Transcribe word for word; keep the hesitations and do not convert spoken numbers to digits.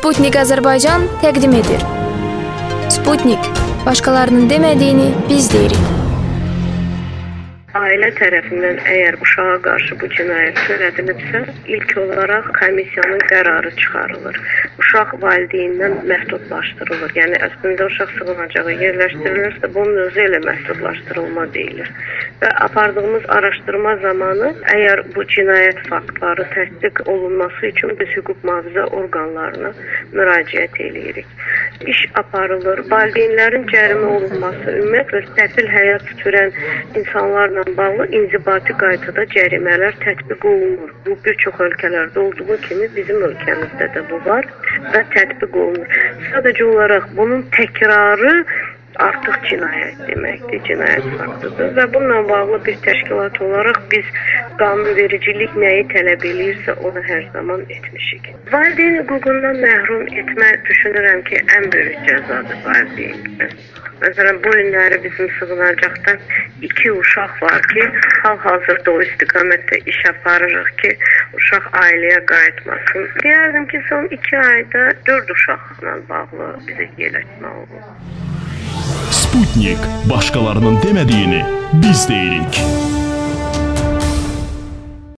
Sputnik Azərbaycan təqdim edir. Sputnik, başqalarının demədiyini biz deyirik. Ailə tərəfindən əgər uşağa qarşı bu cinayət törədilibsə, ilk olaraq komissiyanın qərarı çıxarılır. Uşaq valideynindən məhdudlaşdırılır. Yəni əslində uşaq sığınacağı yerləşdirilirsə, bunun özü elə məhdudlaşdırılma deyilir. Və apardığımız araşdırma zamanı əgər bu cinayət faktları təsdiq olunması üçün biz hüquq mühafizə orqanlarına müraciət edirik. İş aparılır. Valideynlərin cərimə olunması ümumiyyətlə səfil həyat sürən insanlarla bağlı inzibati qaydada cərimələr tətbiq olunur. Bu bir çox ölkələrdə olduğu kimi bizim ölkəmizdə də bu var və tətbiq olunur. Sadəcə olaraq bunun təkrarı artıq cinayət deməkdir, cinayət faktıdır və bununla bağlı bir təşkilat olaraq biz qanunvericilik nəyi tələb eləyirsə onu hər zaman etmişik. Valideyn hüququndan məhrum etmə düşünürəm ki, ən böyük cəzadır valideyn. Məsələn, bu günləri bizim sığınacaqda iki uşaq var ki, hal-hazırda o istiqamətdə iş aparırıq ki, uşaq ailəyə qayıtmasın. Deyərdim ki, son iki ayda dörd uşaqla bağlı bizə yerləşmə oldu. Sputnik, başqalarının demədiyini biz deyirik.